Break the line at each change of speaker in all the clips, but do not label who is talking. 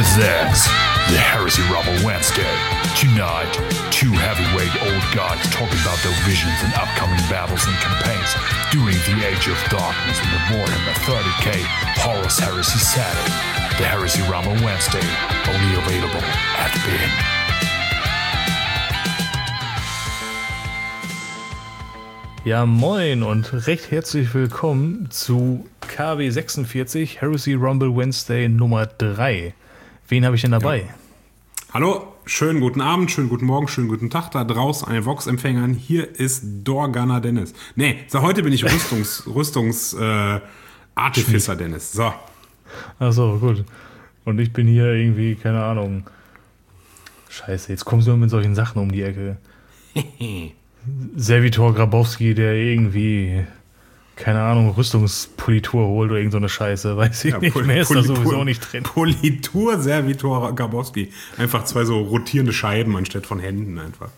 presents the Heresy Rumble Wednesday. Tonight, two heavyweight old guys talking about their visions and upcoming battles and campaigns during the Age of Darkness in the Warhammer 30k Horus Heresy setting. The Heresy Rumble Wednesday, only available at BIN.
Ja, moin und recht herzlich willkommen zu KW 46 Heresy Rumble Wednesday Nummer 3. Wen habe ich denn dabei?
Ja. Hallo, schönen guten Abend, schönen guten Morgen, schönen guten Tag da draußen an den Vox-Empfängern. Hier ist Dorgunner Dennis. Nee, so heute bin ich Artificer Dennis. So.
Achso, gut. Und ich bin hier irgendwie, keine Ahnung. Scheiße, jetzt kommst du immer mit solchen Sachen um die Ecke. Servitor Grabowski, der irgendwie, keine Ahnung, Rüstungspolitur holt oder irgend so eine Scheiße, weiß ich nicht mehr, ist da sowieso nicht drin.
Politur Servitor Grabowski. Einfach zwei so rotierende Scheiben anstatt von Händen einfach.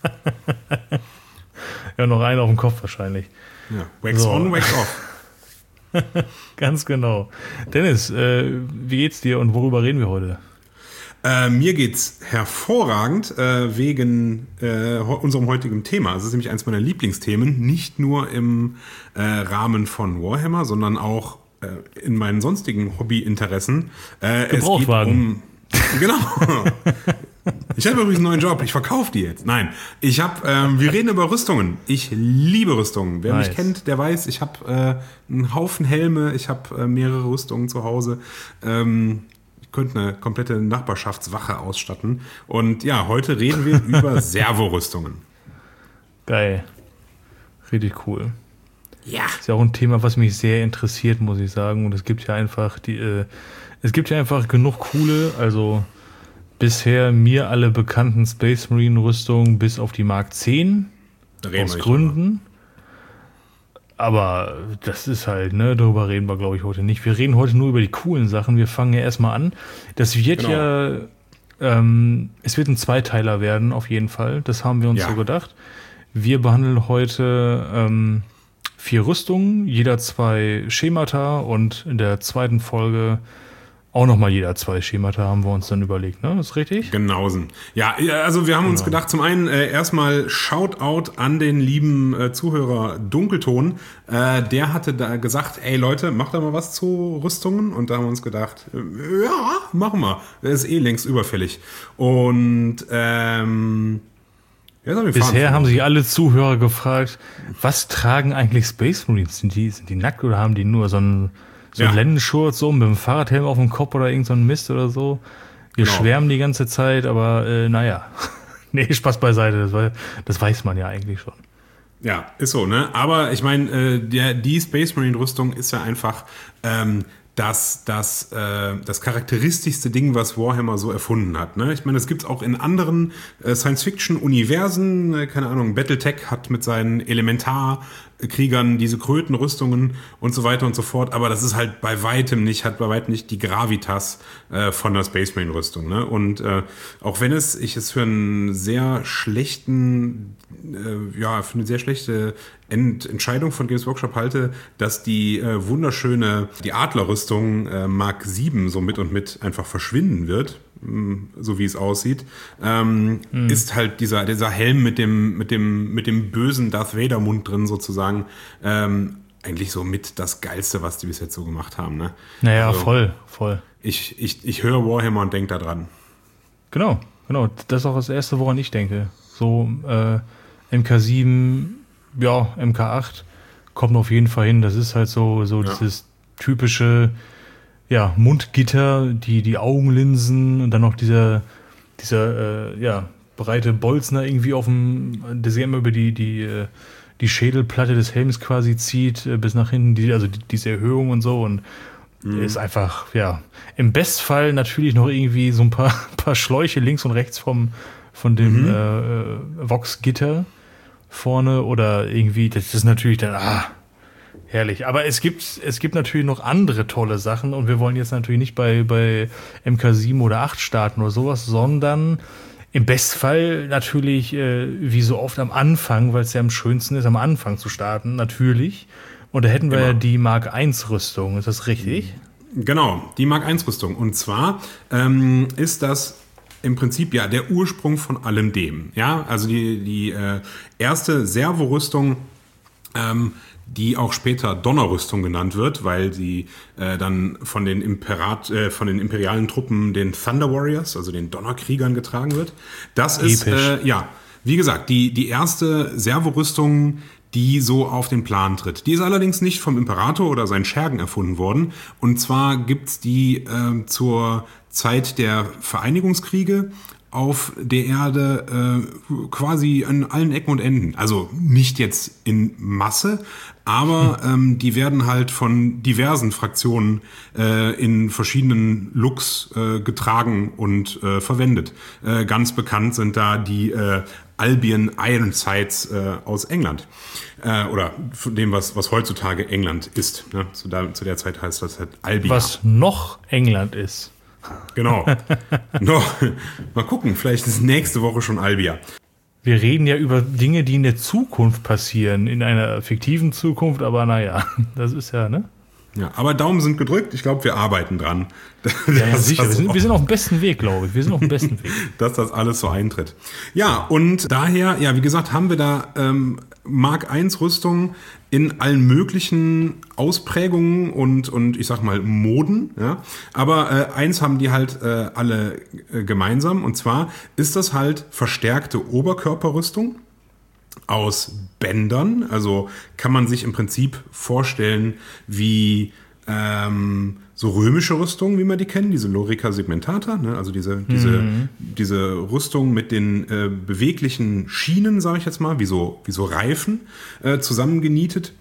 Ja, noch einen auf dem Kopf wahrscheinlich.
Ja, wax on, wax off.
Ganz genau. Dennis, wie geht's dir und worüber reden wir heute?
Mir geht's hervorragend wegen unserem heutigen Thema. Es ist nämlich eines meiner Lieblingsthemen, nicht nur im Rahmen von Warhammer, sondern auch in meinen sonstigen Hobbyinteressen.
Gebrauchtwagen.
Genau. Ich habe übrigens einen neuen Job. Ich verkaufe die jetzt. Nein, wir reden über Rüstungen. Ich liebe Rüstungen. Wer mich kennt, der weiß, ich habe einen Haufen Helme. Ich habe mehrere Rüstungen zu Hause. Könnte eine komplette Nachbarschaftswache ausstatten. Und ja, heute reden wir über Servorüstungen.
Geil. Richtig cool.
Ja.
Ist ja auch ein Thema, was mich sehr interessiert, muss ich sagen. Und es gibt ja einfach genug coole, also bisher mir alle bekannten Space Marine Rüstungen bis auf die Mark 10 aus Gründen. Aber das ist halt, darüber reden wir, glaube ich, heute nicht. Wir reden heute nur über die coolen Sachen. Wir fangen ja erstmal an. Das wird es wird ein Zweiteiler werden, auf jeden Fall. Das haben wir uns so gedacht. Wir behandeln heute 4 Rüstungen, jeder 2 Schemata und in der zweiten Folge auch nochmal jeder 2 Schemata haben wir uns dann überlegt, ne? Ist richtig?
Genausen. Ja, also wir haben uns gedacht, zum einen erstmal Shoutout an den lieben Zuhörer Dunkelton. Der hatte da gesagt, ey Leute, macht da mal was zu Rüstungen. Und da haben wir uns gedacht, ja, machen wir. Das ist längst überfällig. Und
bisher haben sich alle Zuhörer gefragt, was tragen eigentlich Space Marines? Sind die nackt oder haben die nur so einen Lendenschurz so mit dem Fahrradhelm auf dem Kopf oder irgend so ein Mist oder so? Wir schwärmen die ganze Zeit, aber naja. Nee, Spaß beiseite, das weiß man ja eigentlich schon.
Ja, ist so, ne? Aber ich meine, die Space Marine Rüstung ist ja einfach das charakteristischste Ding, was Warhammer so erfunden hat. Ne? Ich meine, das gibt's auch in anderen Science-Fiction-Universen. Keine Ahnung, Battletech hat mit seinen Elementarkriegern diese Krötenrüstungen und so weiter und so fort. Aber das ist halt bei weitem nicht die Gravitas von der Space Marine Rüstung. Ne? Und auch wenn ich es für einen sehr schlechten, für eine sehr schlechte Entscheidung von Games Workshop halte, dass die die Adlerrüstung Mark 7 so mit einfach verschwinden wird, so wie es aussieht, ist halt dieser Helm mit dem bösen Darth Vader Mund drin sozusagen eigentlich so mit das Geilste, was die bis jetzt so gemacht haben. Ne?
Naja, also, voll.
Ich höre Warhammer und denke da dran. Genau.
Das ist auch das Erste, woran ich denke. So MK7, ja, MK8 kommt auf jeden Fall hin. Das ist halt so dieses typische Mundgitter, die Augenlinsen und dann noch dieser breite Bolzner irgendwie der sich immer über die Schädelplatte des Helms quasi zieht, bis nach hinten, diese Erhöhung und so und ist einfach, im Bestfall natürlich noch irgendwie so ein paar Schläuche links und rechts von dem Vox-Gitter vorne oder irgendwie, das ist natürlich dann, herrlich. Aber es gibt natürlich noch andere tolle Sachen und wir wollen jetzt natürlich nicht bei MK7 oder 8 starten oder sowas, sondern im Bestfall natürlich, wie so oft am Anfang, weil es ja am schönsten ist, am Anfang zu starten, natürlich. Und da hätten wir ja die Mark 1 Rüstung, ist das richtig?
Genau, die Mark I-Rüstung. Und zwar ist das im Prinzip ja der Ursprung von allem dem. Ja, also die erste Servorüstung, die auch später Donnerrüstung genannt wird, weil sie dann von den imperialen Truppen, den Thunder Warriors, also den Donnerkriegern, getragen wird. Das ist, wie gesagt, die erste Servorüstung, die so auf den Plan tritt. Die ist allerdings nicht vom Imperator oder seinen Schergen erfunden worden. Und zwar gibt's die zur Zeit der Vereinigungskriege auf der Erde quasi an allen Ecken und Enden. Also nicht jetzt in Masse, aber die werden halt von diversen Fraktionen in verschiedenen Looks getragen und verwendet. Ganz bekannt sind da die Albion Ironsides aus England. Oder von dem, was heutzutage England ist. Ne? Zu der Zeit heißt das halt Albion.
Was noch England ist.
Genau. Mal gucken, vielleicht ist nächste Woche schon Albia.
Wir reden ja über Dinge, die in der Zukunft passieren, in einer fiktiven Zukunft, aber naja, das ist ja, ne?
Ja, aber Daumen sind gedrückt, ich glaube, wir arbeiten dran.
Ja, sicher, wir sind auf dem besten Weg, glaube ich. Wir sind auf dem besten Weg.
Dass das alles so eintritt. Ja, und daher, ja, wie gesagt, haben wir da Mark I Rüstung in allen möglichen Ausprägungen und ich sag mal Moden. Ja? Aber eins haben die halt alle gemeinsam, und zwar ist das halt verstärkte Oberkörperrüstung aus Bändern. Also kann man sich im Prinzip vorstellen wie so römische Rüstungen, wie man die kennt, diese Lorica segmentata, ne? Also diese Rüstung mit den beweglichen Schienen, sage ich jetzt mal, wie so Reifen zusammengenietet.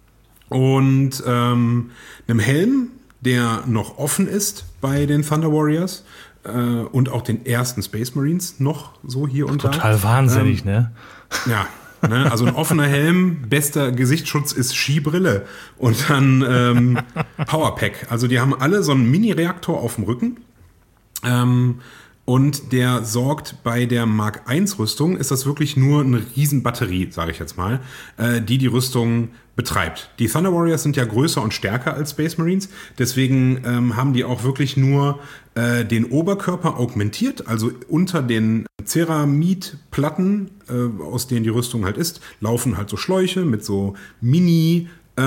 Und einem Helm, der noch offen ist bei den Thunder Warriors und auch den ersten Space Marines noch so hier und da.
Total wahnsinnig, ne?
Ja. Ne, also ein offener Helm, bester Gesichtsschutz ist Skibrille und dann Powerpack. Also die haben alle so einen Mini-Reaktor auf dem Rücken und der sorgt bei der Mark I Rüstung, ist das wirklich nur eine Riesenbatterie, sage ich jetzt mal, die Rüstung betreibt. Die Thunder Warriors sind ja größer und stärker als Space Marines, deswegen haben die auch wirklich nur den Oberkörper augmentiert, also unter den Ceramidplatten, aus denen die Rüstung halt ist, laufen halt so Schläuche mit so Mini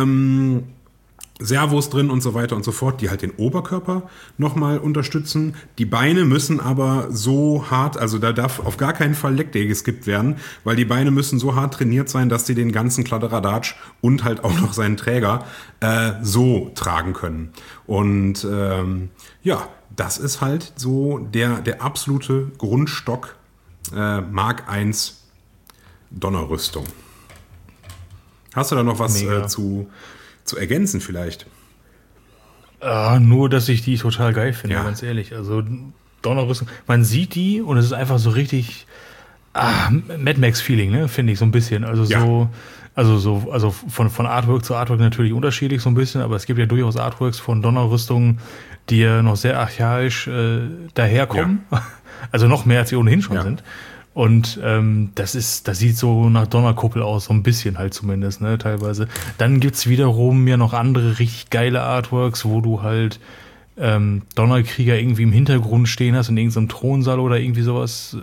Servos drin und so weiter und so fort, die halt den Oberkörper nochmal unterstützen. Die Beine müssen aber so hart, also da darf auf gar keinen Fall Leg Day geskippt werden, weil die Beine müssen so hart trainiert sein, dass sie den ganzen Kladderadatsch und halt auch noch seinen Träger so tragen können. Und ja, das ist halt so der absolute Grundstock Mark I Donnerrüstung. Hast du da noch was zu ergänzen vielleicht?
Nur, dass ich die total geil finde,
Ja.
ganz ehrlich. Also Donnerrüstung, man sieht die und es ist einfach so richtig Mad Max-Feeling, ne, finde ich so ein bisschen. Also
Ja.
also von Artwork zu Artwork natürlich unterschiedlich so ein bisschen, aber es gibt ja durchaus Artworks von Donnerrüstungen, die ja noch sehr archaisch daherkommen. Ja. Also noch mehr, als sie ohnehin schon sind. Und das sieht so nach Donnerkuppel aus, so ein bisschen halt zumindest, ne, teilweise. Dann gibt's wiederum ja noch andere richtig geile Artworks, wo du halt Donnerkrieger irgendwie im Hintergrund stehen hast, in irgendeinem Thronsaal oder irgendwie sowas.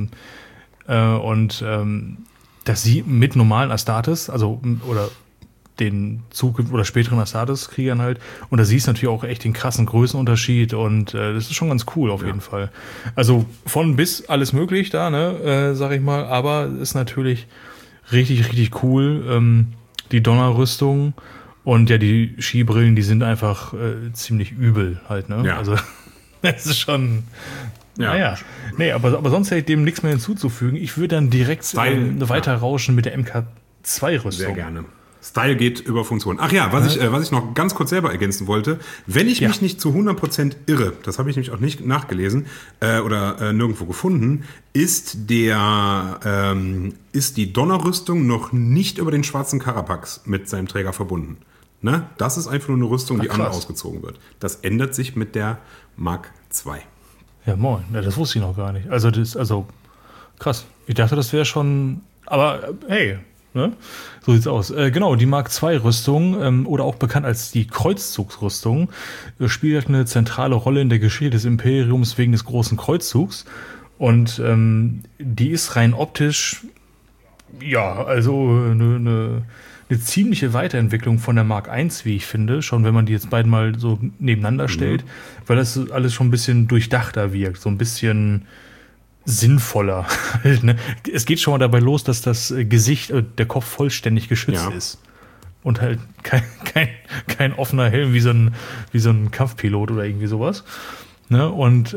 Das sieht mit normalen Astartes, also oder den zukünftigen oder späteren Astartes-Kriegern halt. Und da siehst du natürlich auch echt den krassen Größenunterschied und das ist schon ganz cool auf jeden Fall. Also von bis alles möglich da, ne, sag ich mal, aber ist natürlich richtig, richtig cool. Die Donnerrüstung und ja, die Skibrillen, die sind einfach ziemlich übel halt, ne?
Ja.
Also es ist schon...
Ja.
Naja, nee, aber sonst hätte ich dem nichts mehr hinzuzufügen. Ich würde dann direkt weiter rauschen mit der MK2-Rüstung.
Sehr gerne. Style geht über Funktion. Ach ja, was ich noch ganz kurz selber ergänzen wollte, wenn ich mich nicht zu 100% irre, das habe ich nämlich auch nicht nachgelesen oder nirgendwo gefunden, ist die Donnerrüstung noch nicht über den schwarzen Karapax mit seinem Träger verbunden. Ne? Das ist einfach nur eine Rüstung, die an- und ausgezogen wird. Das ändert sich mit der Mark II.
Ja, moin. Ja, das wusste ich noch gar nicht. Also krass. Ich dachte, das wäre schon. Aber hey, Ne? So sieht's aus. Genau, die Mark II-Rüstung, oder auch bekannt als die Kreuzzugsrüstung, spielt eine zentrale Rolle in der Geschichte des Imperiums wegen des großen Kreuzzugs. Und die ist rein optisch, ja, also eine ziemliche Weiterentwicklung von der Mark I, wie ich finde, schon wenn man die jetzt beiden mal so nebeneinander stellt, weil das alles schon ein bisschen durchdachter wirkt, so ein bisschen sinnvoller. Ne? Es geht schon mal dabei los, dass das Gesicht, der Kopf vollständig geschützt ist. Und halt kein offener Helm wie so ein Kampfpilot oder irgendwie sowas. Ne? Und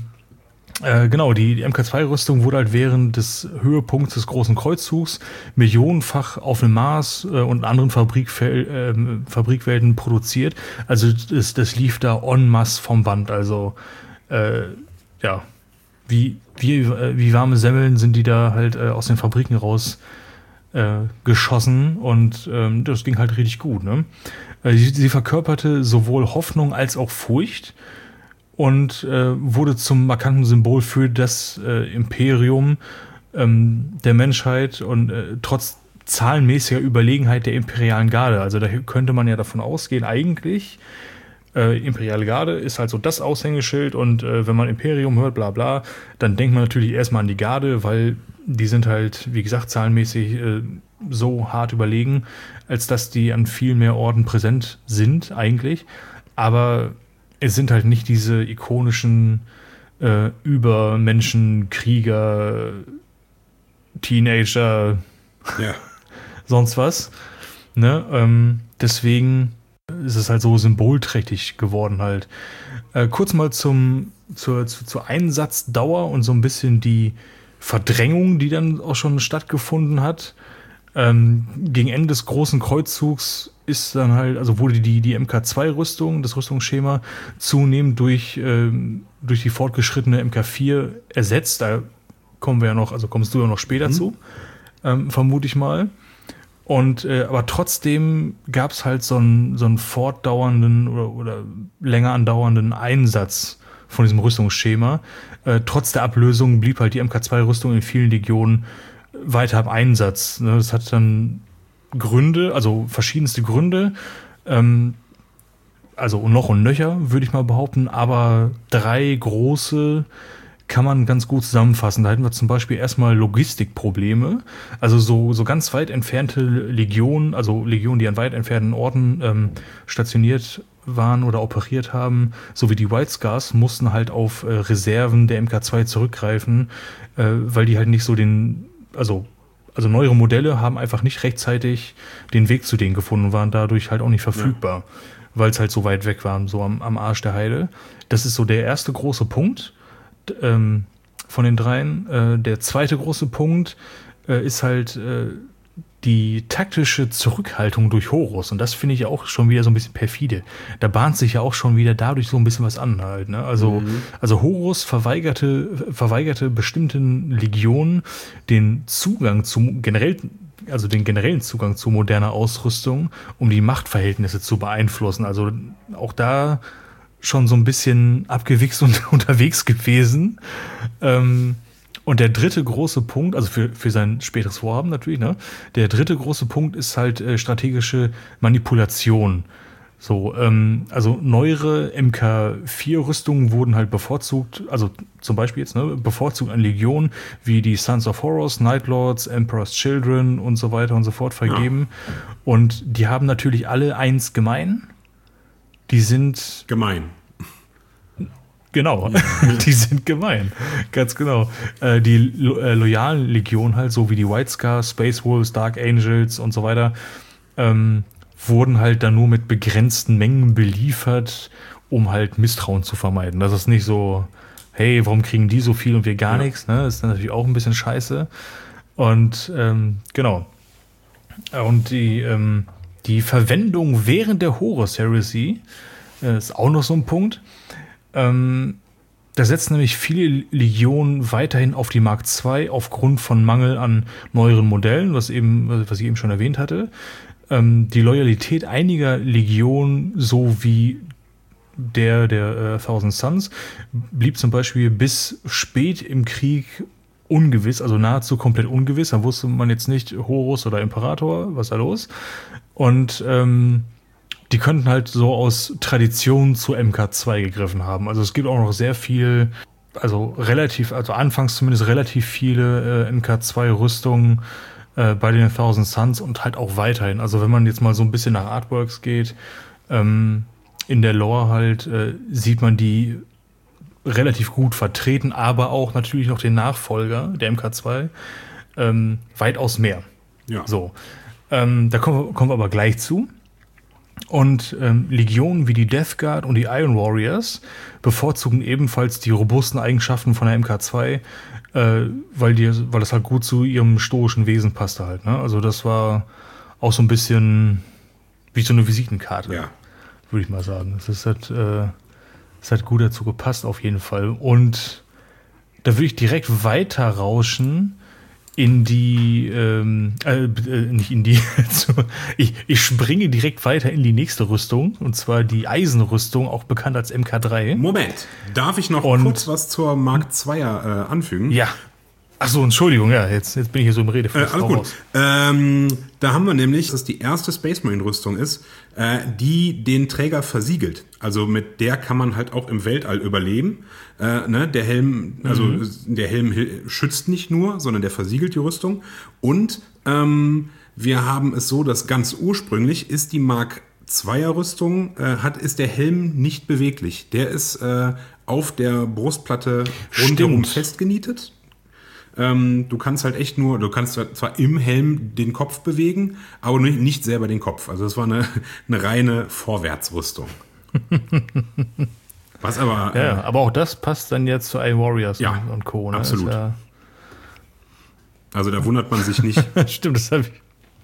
genau, die MK2-Rüstung wurde halt während des Höhepunkts des Großen Kreuzzugs millionenfach auf dem Mars und in anderen Fabrikwelten produziert. Also das lief da en masse vom Band. Also ja, wie warme Semmeln sind die da halt aus den Fabriken raus geschossen und das ging halt richtig gut. Ne? Sie verkörperte sowohl Hoffnung als auch Furcht und wurde zum markanten Symbol für das Imperium der Menschheit und trotz zahlenmäßiger Überlegenheit der imperialen Garde. Also da könnte man ja davon ausgehen, eigentlich Imperiale Garde ist halt so das Aushängeschild und wenn man Imperium hört, bla bla, dann denkt man natürlich erstmal an die Garde, weil die sind halt, wie gesagt, zahlenmäßig so hart überlegen, als dass die an viel mehr Orten präsent sind eigentlich. Aber es sind halt nicht diese ikonischen Übermenschen, Krieger, Teenager, sonst was. Ne? Deswegen ist es halt so symbolträchtig geworden halt. Kurz mal zur Einsatzdauer und so ein bisschen die Verdrängung, die dann auch schon stattgefunden hat. Gegen Ende des Großen Kreuzzugs ist dann halt, also wurde die MK2-Rüstung, das Rüstungsschema, zunehmend durch die fortgeschrittene MK4 ersetzt. Da kommen wir ja noch, also kommst du ja noch später zu, vermute ich mal. Und aber trotzdem gab es halt so einen fortdauernden oder länger andauernden Einsatz von diesem Rüstungsschema. Trotz der Ablösung blieb halt die MK2-Rüstung in vielen Legionen weiter im Einsatz. Ne? Das hat dann Gründe, also verschiedenste Gründe, also noch und nöcher, würde ich mal behaupten, aber 3 große kann man ganz gut zusammenfassen. Da hätten wir zum Beispiel erstmal Logistikprobleme. Also so ganz weit entfernte Legionen, also Legionen, die an weit entfernten Orten stationiert waren oder operiert haben, so wie die White Scars, mussten halt auf Reserven der MK2 zurückgreifen, weil die halt nicht so also neuere Modelle haben einfach nicht rechtzeitig den Weg zu denen gefunden und waren dadurch halt auch nicht verfügbar, weil es halt so weit weg waren, so am Arsch der Heide. Das ist so der erste große Punkt von den dreien. Der zweite große Punkt ist halt die taktische Zurückhaltung durch Horus. Und das finde ich auch schon wieder so ein bisschen perfide. Da bahnt sich ja auch schon wieder dadurch so ein bisschen was an halt. Ne? Also Horus verweigerte bestimmten Legionen den Zugang den generellen Zugang zu moderner Ausrüstung, um die Machtverhältnisse zu beeinflussen. Also auch da schon so ein bisschen abgewichst und unterwegs gewesen. Und der dritte große Punkt, also für sein späteres Vorhaben natürlich, ne? Der dritte große Punkt ist halt strategische Manipulation. So, also neuere MK4-Rüstungen wurden halt bevorzugt, also zum Beispiel jetzt, ne, bevorzugt an Legionen wie die Sons of Horus, Nightlords, Emperor's Children und so weiter und so fort vergeben. Ja. Und die haben natürlich alle eins gemein. Die sind
gemein.
Genau, die sind gemein, ganz genau. Die loyalen Legionen halt, so wie die White Scars, Space Wolves, Dark Angels und so weiter, wurden halt dann nur mit begrenzten Mengen beliefert, um halt Misstrauen zu vermeiden. Das ist nicht so, hey, warum kriegen die so viel und wir gar nichts, ne? Das ist dann natürlich auch ein bisschen scheiße. Und genau. Und die Verwendung während der Horus Heresy ist auch noch so ein Punkt. Da setzen nämlich viele Legionen weiterhin auf die Mark II aufgrund von Mangel an neueren Modellen, was ich eben schon erwähnt hatte. Die Loyalität einiger Legionen, so wie der Thousand Suns, blieb zum Beispiel bis spät im Krieg ungewiss, also nahezu komplett ungewiss. Da wusste man jetzt nicht, Horus oder Imperator, was ist da los? Und die könnten halt so aus Tradition zu MK2 gegriffen haben. Also es gibt auch noch sehr viel, also anfangs zumindest relativ viele MK2-Rüstungen bei den Thousand Suns und halt auch weiterhin. Also wenn man jetzt mal so ein bisschen nach Artworks geht, in der Lore halt sieht man die relativ gut vertreten, aber auch natürlich noch den Nachfolger der MK2 weitaus mehr.
Ja.
So, da kommen wir aber gleich zu. Und Legionen wie die Death Guard und die Iron Warriors bevorzugen ebenfalls die robusten Eigenschaften von der MK2, weil das halt gut zu ihrem stoischen Wesen passte halt. Ne? Also das war auch so ein bisschen wie so eine Visitenkarte,
Ja.
würde ich mal sagen. Das hat gut dazu gepasst auf jeden Fall. Und da würde ich direkt weiter rauschen in die, nicht in die, ich springe direkt weiter in die nächste Rüstung, und zwar die Eisenrüstung, auch bekannt als MK3.
Moment, darf ich noch kurz was zur Mark IIer anfügen?
Ja. Ach so, Entschuldigung, ja, jetzt bin ich hier so im Redefluss.
Alles gut. Da haben wir nämlich, dass die erste Space Marine Rüstung ist, die den Träger versiegelt. Also mit der kann man halt auch im Weltall überleben. Der Helm, der Helm schützt nicht nur, sondern der versiegelt die Rüstung. Und wir haben es so, dass ganz ursprünglich ist die Mark IIer Rüstung, ist der Helm nicht beweglich. Der ist auf der Brustplatte rundherum festgenietet. Du kannst halt echt nur, du kannst zwar im Helm den Kopf bewegen, aber nicht selber den Kopf. Also das war eine reine Vorwärtsrüstung. Was aber...
Ja, aber auch das passt dann jetzt zu Iron Warriors und Co. Ne?
Absolut. Also da wundert man sich nicht.
Stimmt, das habe ich.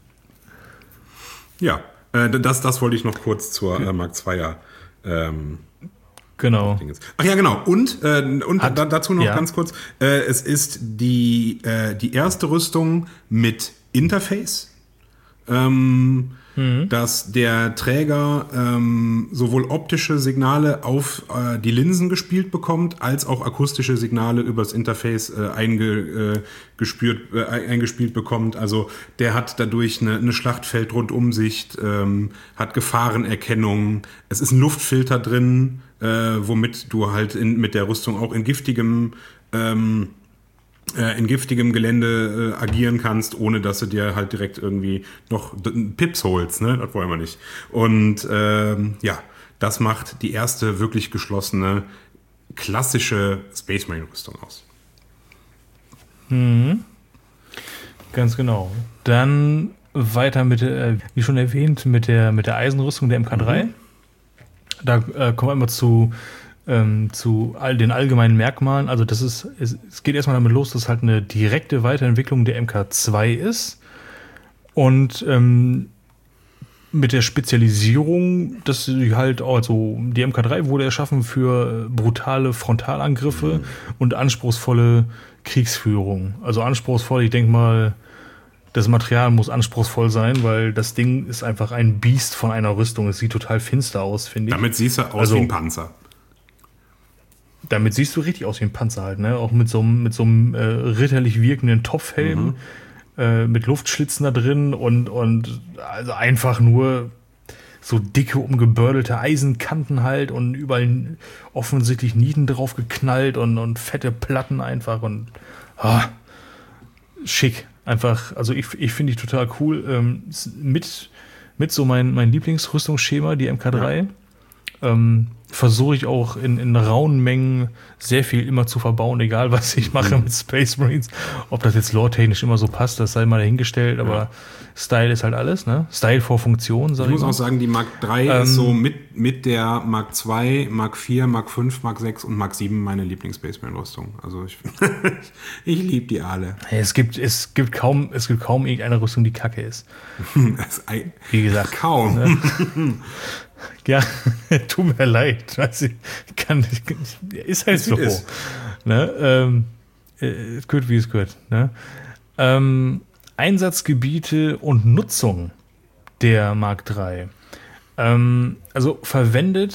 Ja, das wollte ich noch kurz zur Mark IIer
Genau.
Ach ja, genau. Und dazu noch ganz kurz. Es ist die erste Rüstung mit Interface, dass der Träger sowohl optische Signale auf die Linsen gespielt bekommt, als auch akustische Signale übers Interface eingespielt bekommt. Also der hat dadurch eine Schlachtfeld-Rundumsicht, hat Gefahrenerkennung. Es ist ein Luftfilter drin, womit du halt mit der Rüstung auch in giftigem Gelände agieren kannst, ohne dass du dir halt direkt irgendwie noch Pips holst, ne? Das wollen wir nicht. Und das macht die erste wirklich geschlossene, klassische Space Marine Rüstung aus.
Mhm. Ganz genau. Dann weiter mit, wie schon erwähnt, mit der Eisenrüstung der MK3. Mhm. Da kommen wir immer zu all den allgemeinen Merkmalen. Also es geht erstmal damit los, dass es halt eine direkte Weiterentwicklung der MK2 ist. Und mit der Spezialisierung, dass sie halt auch, also die MK3 wurde erschaffen für brutale Frontalangriffe und anspruchsvolle Kriegsführung. Also anspruchsvoll, ich denke mal, das Material muss anspruchsvoll sein, weil das Ding ist einfach ein Biest von einer Rüstung. Es sieht total finster aus, finde ich.
Damit siehst du aus wie ein Panzer.
Damit siehst du richtig aus wie ein Panzer halt, ne? Auch mit so einem ritterlich wirkenden Topfhelm, mit Luftschlitzen da drin und also einfach nur so dicke, umgebördelte Eisenkanten halt und überall offensichtlich Nieten drauf geknallt und fette Platten einfach und schick. Einfach, also ich finde die total cool. Mit so mein Lieblingsrüstungsschema, die MK3. Ja. Versuche ich auch in rauen Mengen sehr viel immer zu verbauen, egal was ich mache mit Space Marines. Ob das jetzt lore-technisch immer so passt, das sei mal dahingestellt, aber Style ist halt alles, ne? Style vor Funktion, sag ich.
Ich muss auch sagen, die Mark III ist so mit der Mark II, Mark IV, Mark V, Mark VI und Mark VII meine Lieblings-Space Marine-Rüstung. Also ich liebe die alle.
Es gibt kaum irgendeine Rüstung, die kacke ist. Wie gesagt.
Kaum.
Ne? Ja, tut mir leid. Ist halt so. Ne? Es gehört, wie es gehört. Ne? Einsatzgebiete und Nutzung der Mark III. Also verwendet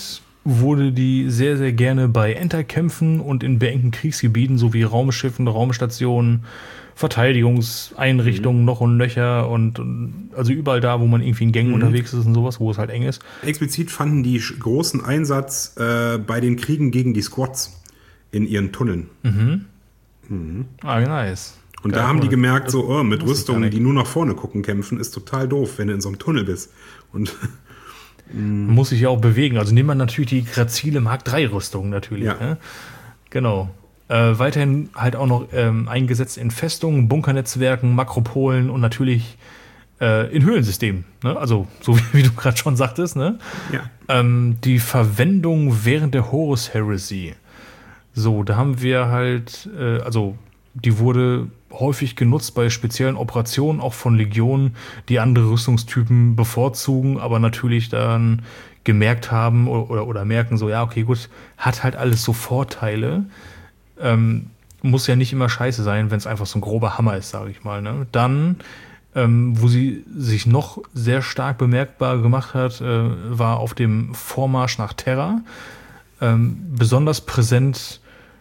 wurde die sehr, sehr gerne bei Enterkämpfen und in beengten Kriegsgebieten sowie Raumschiffen, Raumstationen, Verteidigungseinrichtungen noch und nöcher und also überall da, wo man irgendwie in Gängen unterwegs ist und sowas, wo es halt eng ist.
Explizit fanden die großen Einsatz bei den Kriegen gegen die Squads in ihren Tunneln.
Ah, nice.
Und da haben die gemerkt, so mit Rüstungen, die nur nach vorne gucken, kämpfen, ist total doof, wenn du in so einem Tunnel bist. Und
man muss sich ja auch bewegen. Also nimmt man natürlich die grazile Mark III-Rüstung natürlich.
Ja.
Ne? Genau. Weiterhin halt auch noch eingesetzt in Festungen, Bunkernetzwerken, Makropolen und natürlich in Höhlensystemen. Ne? Also so wie du gerade schon sagtest. Ne?
ja.
Die Verwendung während der Horus Heresy. So, da haben wir halt, also die wurde häufig genutzt bei speziellen Operationen, auch von Legionen, die andere Rüstungstypen bevorzugen, aber natürlich dann gemerkt haben oder merken so, ja, okay, gut, hat halt alles so Vorteile. Muss ja nicht immer scheiße sein, wenn es einfach so ein grober Hammer ist, sage ich mal. Ne? Dann, wo sie sich noch sehr stark bemerkbar gemacht hat, war auf dem Vormarsch nach Terra. Besonders präsent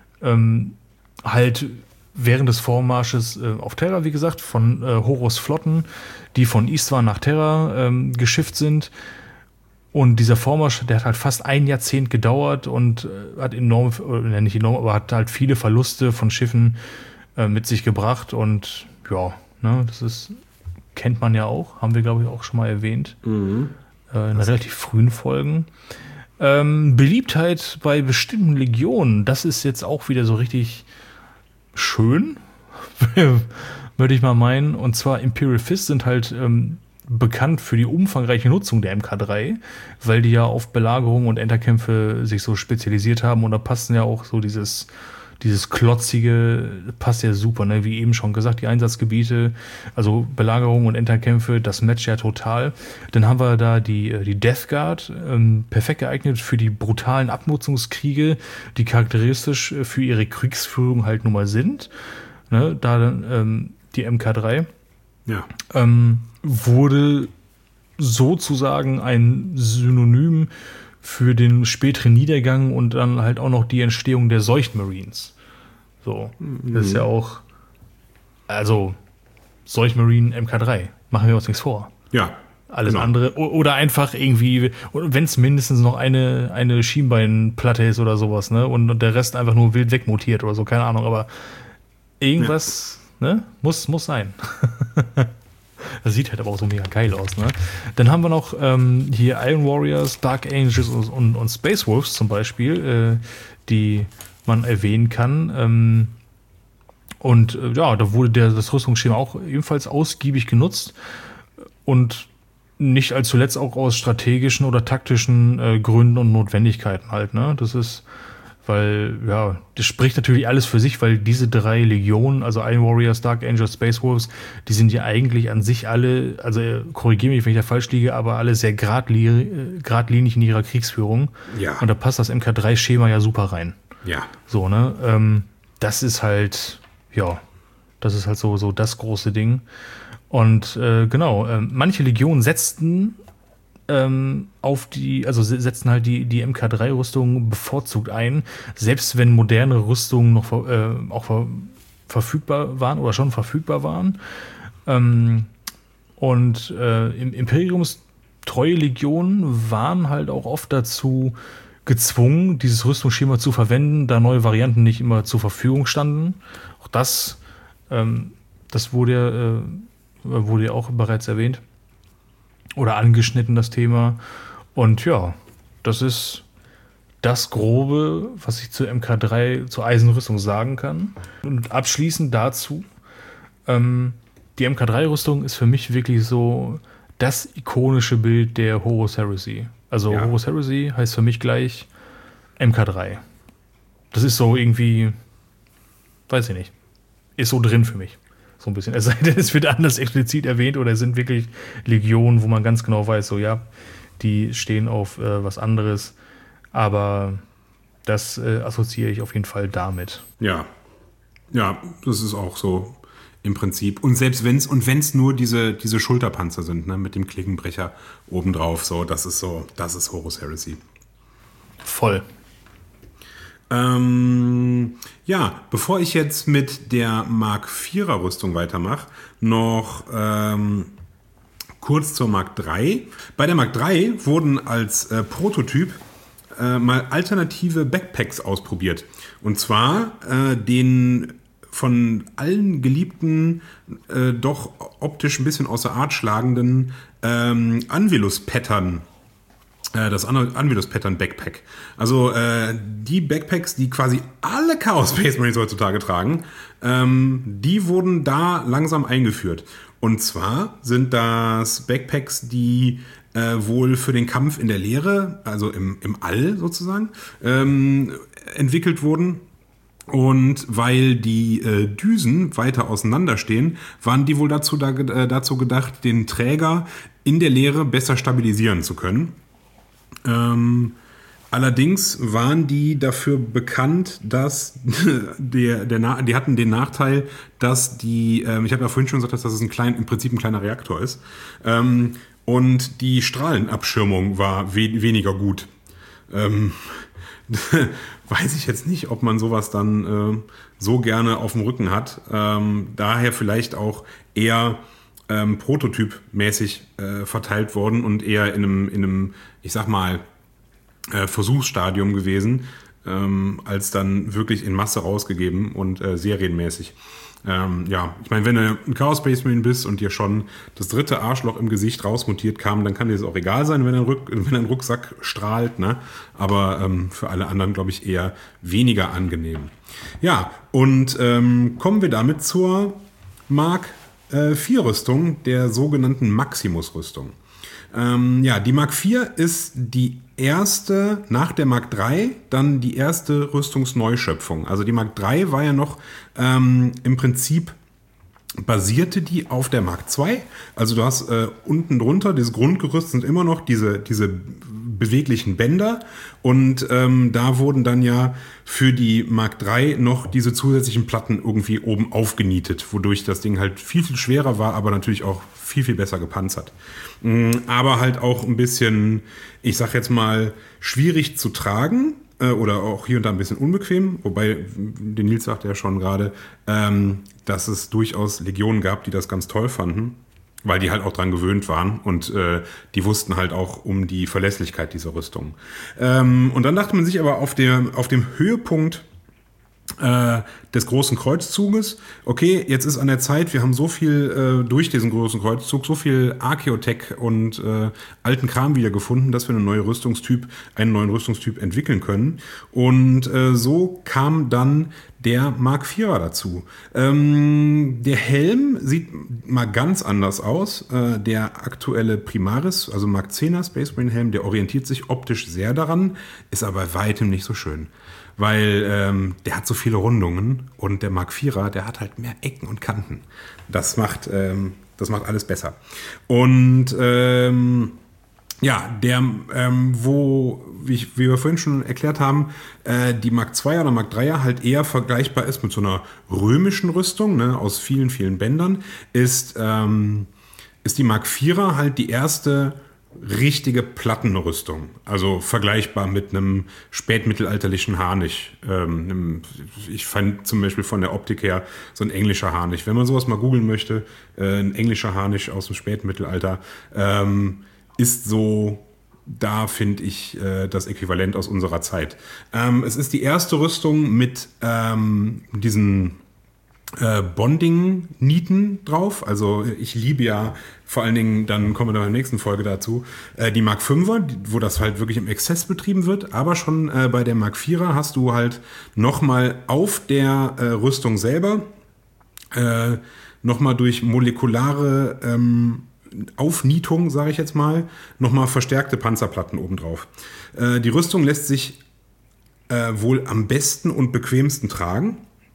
halt während des Vormarsches auf Terra, wie gesagt, von Horus Flotten, die von Istvan nach Terra geschifft sind. Und dieser Vormarsch, der hat halt fast ein Jahrzehnt gedauert und hat enorm, nicht enorm, aber hat halt viele Verluste von Schiffen mit sich gebracht. Und ja, ne, kennt man ja auch, haben wir, glaube ich, auch schon mal erwähnt. In relativ frühen Folgen. Beliebtheit bei bestimmten Legionen, das ist jetzt auch wieder so richtig schön, würde ich mal meinen. Und zwar Imperial Fist sind halt bekannt für die umfangreiche Nutzung der MK3, weil die ja auf Belagerung und Enterkämpfe sich so spezialisiert haben. Und da passen ja auch so dieses klotzige, passt ja super, ne? Wie eben schon gesagt, die Einsatzgebiete, also Belagerung und Enterkämpfe, das matcht ja total. Dann haben wir da die Death Guard, perfekt geeignet für die brutalen Abnutzungskriege, die charakteristisch für ihre Kriegsführung halt nun mal sind. Ne? Da dann die MK3
Ja.
wurde sozusagen ein Synonym für den späteren Niedergang und dann halt auch noch die Entstehung der Seucht-Marines. So, das ist ja auch, also Seucht-Marine MK3, machen wir uns nichts vor.
Ja.
Alles andere, oder einfach irgendwie, wenn es mindestens noch eine Schienbeinplatte ist oder sowas, ne, und der Rest einfach nur wild wegmutiert oder so, keine Ahnung, aber irgendwas, ne, muss sein. Das sieht halt aber auch so mega geil aus, ne? Dann haben wir noch hier Iron Warriors, Dark Angels und Space Wolves zum Beispiel, die man erwähnen kann. Und ja, da wurde das Rüstungsschema auch ebenfalls ausgiebig genutzt und nicht allzu zuletzt auch aus strategischen oder taktischen Gründen und Notwendigkeiten halt, ne? Das ist, weil, ja, das spricht natürlich alles für sich, weil diese 3 Legionen, also Iron Warriors, Dark Angels, Space Wolves, die sind ja eigentlich an sich alle, also korrigiere mich, wenn ich da falsch liege, aber alle sehr geradlinig in ihrer Kriegsführung.
Ja.
Und da passt das MK3-Schema ja super rein.
Ja.
So, ne? Das ist halt, ja, das ist halt so das große Ding. Und genau, manche Legionen setzten setzen halt die MK3-Rüstungen bevorzugt ein, selbst wenn moderne Rüstungen noch auch verfügbar waren oder schon verfügbar waren. Und im Imperiums treue Legionen waren halt auch oft dazu gezwungen, dieses Rüstungsschema zu verwenden, da neue Varianten nicht immer zur Verfügung standen. Auch das wurde ja auch bereits erwähnt oder angeschnitten, das Thema. Und ja, das ist das Grobe, was ich zur MK3, zur Eisenrüstung sagen kann. Und abschließend dazu, die MK3-Rüstung ist für mich wirklich so das ikonische Bild der Horus Heresy. Also ja. Horus Heresy heißt für mich gleich MK3. Das ist so irgendwie, weiß ich nicht, ist so drin für mich. So ein bisschen. Es sei denn, es wird anders explizit erwähnt oder es sind wirklich Legionen, wo man ganz genau weiß, so ja, die stehen auf was anderes. Aber das assoziiere ich auf jeden Fall damit.
Ja. Ja, das ist auch so im Prinzip. Und selbst wenn es nur diese Schulterpanzer sind, ne, mit dem Klingenbrecher obendrauf, das ist Horus Heresy.
Voll.
Ja, bevor ich jetzt mit der Mark IVer Rüstung weitermache, noch kurz zur Mark III. Bei der Mark III wurden als Prototyp mal alternative Backpacks ausprobiert. Und zwar den von allen geliebten, doch optisch ein bisschen außer Art schlagenden Anvilus-Pattern. Das Anvilus-Pattern Backpack. Also die Backpacks, die quasi alle Chaos Space Marines heutzutage tragen, die wurden da langsam eingeführt. Und zwar sind das Backpacks, die wohl für den Kampf in der Leere, also im All sozusagen, entwickelt wurden. Und weil die Düsen weiter auseinanderstehen, waren die wohl dazu gedacht, den Träger in der Leere besser stabilisieren zu können. Allerdings waren die dafür bekannt, dass die hatten den Nachteil, dass ich habe ja vorhin schon gesagt, dass das im Prinzip ein kleiner Reaktor ist, und die Strahlenabschirmung war weniger gut. Weiß ich jetzt nicht, ob man sowas dann so gerne auf dem Rücken hat. Daher vielleicht auch eher prototypmäßig verteilt worden und eher in einem, ich sag mal, Versuchsstadium gewesen, als dann wirklich in Masse rausgegeben und serienmäßig. Ja, ich meine, wenn du ein Chaos Space Marine bist und dir schon das 3. Arschloch im Gesicht rausmutiert kam, dann kann dir das auch egal sein, wenn ein Rucksack strahlt, ne? Aber für alle anderen, glaube ich, eher weniger angenehm. Ja, und kommen wir damit zur Mark IV Rüstung, der sogenannten Maximus Rüstung. Ja, die Mark IV ist die erste, nach der Mark III, dann die erste Rüstungsneuschöpfung. Also die Mark III war ja noch im Prinzip basierte die auf der Mark II. Also du hast unten drunter, das Grundgerüst sind immer noch diese beweglichen Bänder, und da wurden dann ja für die Mark III noch diese zusätzlichen Platten irgendwie oben aufgenietet, wodurch das Ding halt viel, viel schwerer war, aber natürlich auch viel, viel besser gepanzert. Aber halt auch ein bisschen, ich sag jetzt mal, schwierig zu tragen oder auch hier und da ein bisschen unbequem, wobei, der Nils sagte ja schon gerade, dass es durchaus Legionen gab, die das ganz toll fanden, weil die halt auch dran gewöhnt waren und die wussten halt auch um die Verlässlichkeit dieser Rüstung. Und dann dachte man sich aber auf dem Höhepunkt des großen Kreuzzuges, okay, jetzt ist an der Zeit, wir haben so viel durch diesen großen Kreuzzug, so viel Archaeotech und alten Kram wiedergefunden, dass wir einen neuen Rüstungstyp entwickeln können. Und so kam dann der Mark IVer dazu. Der Helm sieht mal ganz anders aus. Der aktuelle Primaris, also Mark Xer Space Marine Helm, der orientiert sich optisch sehr daran, ist aber bei weitem nicht so schön. Weil der hat so viele Rundungen, und der Mark IVer, der hat halt mehr Ecken und Kanten. Das macht alles besser. Und ja, wie wir vorhin schon erklärt haben, die Mark II oder Mark IIIer halt eher vergleichbar ist mit so einer römischen Rüstung, ne, aus vielen, vielen Bändern, ist die Mark IVer halt die erste richtige Plattenrüstung. Also vergleichbar mit einem spätmittelalterlichen Harnisch. Ich fand zum Beispiel von der Optik her so ein englischer Harnisch. Wenn man sowas mal googeln möchte, ein englischer Harnisch aus dem Spätmittelalter, ist so, da finde ich das Äquivalent aus unserer Zeit. Es ist die erste Rüstung mit diesen Bonding-Nieten drauf. Also ich liebe ja vor allen Dingen, dann kommen wir in der nächsten Folge dazu, die Mark Ver, wo das halt wirklich im Exzess betrieben wird. Aber schon bei der Mark IVer hast du halt nochmal auf der Rüstung selber nochmal durch molekulare Aufnietung, sage ich jetzt mal, nochmal verstärkte Panzerplatten obendrauf. Die Rüstung lässt sich wohl am besten und bequemsten tragen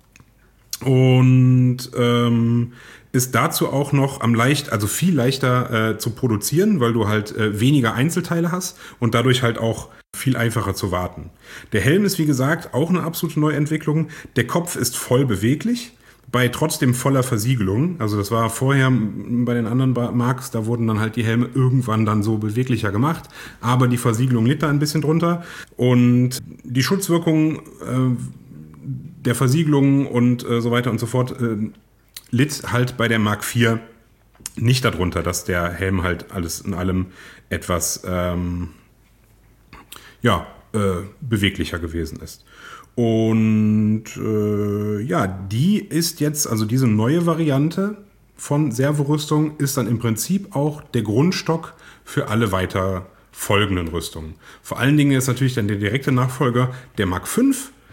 und ist dazu auch noch viel leichter zu produzieren, weil du halt weniger Einzelteile hast und dadurch halt auch viel einfacher zu warten. Der Helm ist, wie gesagt, auch eine absolute Neuentwicklung. Der Kopf ist voll beweglich. bei trotzdem voller Versiegelung. Also das war vorher bei den anderen Marks, da wurden dann halt die Helme irgendwann dann so beweglicher gemacht, aber die Versiegelung litt da ein bisschen drunter und die Schutzwirkung der Versiegelung und so weiter und so fort litt halt bei der Mark IV nicht darunter, dass der Helm halt alles in allem etwas beweglicher gewesen ist. Und die ist jetzt, also diese neue Variante von Servorüstung ist dann im Prinzip auch der Grundstock für alle weiter folgenden Rüstungen. Vor allen Dingen ist natürlich dann der direkte Nachfolger der Mark V,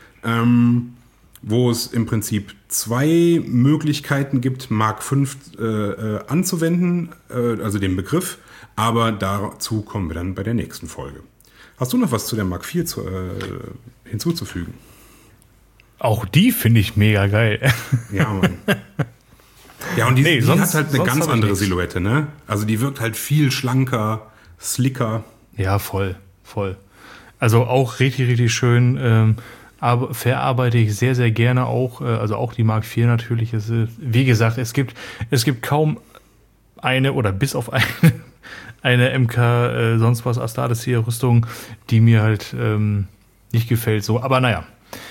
wo es im Prinzip 2 Möglichkeiten gibt, Mark V anzuwenden, also den Begriff, aber dazu kommen wir dann bei der nächsten Folge. Hast du noch was zu der Mark IV hinzuzufügen?
Auch die finde ich mega geil.
Ja, Mann. Ja, und die hat halt eine ganz andere Silhouette, ne? Also die wirkt halt viel schlanker, slicker.
Ja, voll. Also auch richtig, richtig schön. Aber verarbeite ich sehr, sehr gerne auch. Also auch die Mark IV natürlich. Wie gesagt, es gibt kaum eine oder bis auf eine MK sonst was Astartes hier Rüstung, die mir halt nicht gefällt. So, aber naja.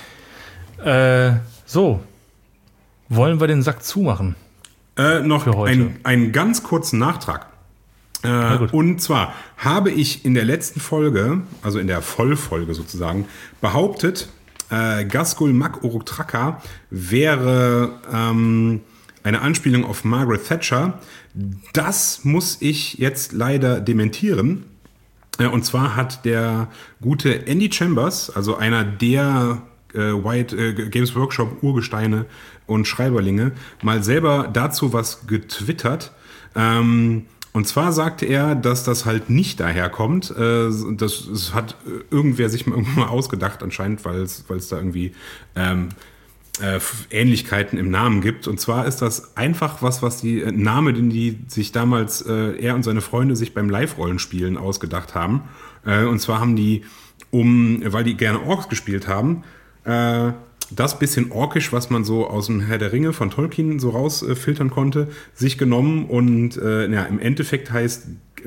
Wollen wir den Sack zumachen?
Noch einen ganz kurzen Nachtrag. Und zwar habe ich in der letzten Folge, also in der Vollfolge sozusagen, behauptet, Ghazghkull Mak Uruk Traka wäre eine Anspielung auf Margaret Thatcher. Das muss ich jetzt leider dementieren. Und zwar hat der gute Andy Chambers, also einer der Games Workshop Urgesteine und Schreiberlinge, mal selber dazu was getwittert. Und zwar sagte er, dass das halt nicht daherkommt. Das hat irgendwer sich irgendwann mal ausgedacht anscheinend, weil es da irgendwie Ähnlichkeiten im Namen gibt. Und zwar ist das einfach was die Name, den die sich damals er und seine Freunde sich beim Live-Rollenspielen ausgedacht haben. Und zwar haben die, weil die gerne Orks gespielt haben, das bisschen orkisch, was man so aus dem Herr der Ringe von Tolkien so rausfiltern konnte, sich genommen und im Endeffekt heißt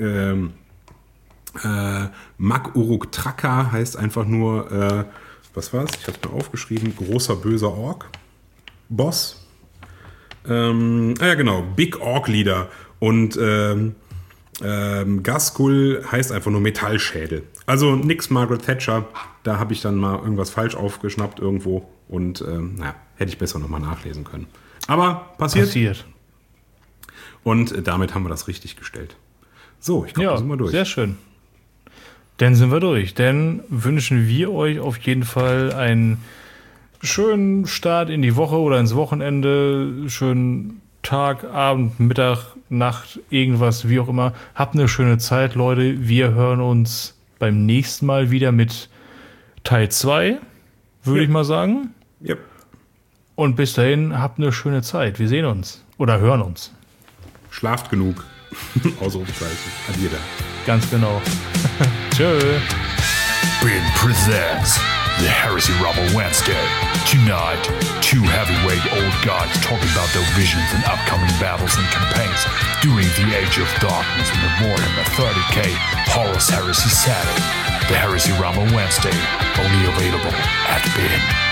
Mak Uruk Traka heißt einfach nur, was war's? Ich habe es mir aufgeschrieben, großer böser Ork. Boss. Genau, Big Ork Leader. Und Ghazghkull heißt einfach nur Metallschädel. Also nix Margaret Thatcher. Da habe ich dann mal irgendwas falsch aufgeschnappt irgendwo. Und hätte ich besser nochmal nachlesen können. Aber passiert. Und damit haben wir das richtig gestellt. So, ich glaube, da sind wir durch.
Sehr schön. Dann sind wir durch. Dann wünschen wir euch auf jeden Fall einen schönen Start in die Woche oder ins Wochenende. Schönen Tag, Abend, Mittag, Nacht, irgendwas, wie auch immer. Habt eine schöne Zeit, Leute. Wir hören uns beim nächsten Mal wieder mit Teil 2, würde ich mal sagen.
Yep.
Und bis dahin, habt eine schöne Zeit. Wir sehen uns. Oder hören uns.
Schlaft genug. Ausrufezeichen. Adieu da.
Ganz genau. Tschö.
Bin presents the Heresy Rumble Wednesday. Tonight, 2 heavyweight old gods talking about their visions and upcoming battles and campaigns during the Age of Darkness in the Warhammer 30k Horus Heresy Saturday. The Heresy Rumble Wednesday, only available at Bin.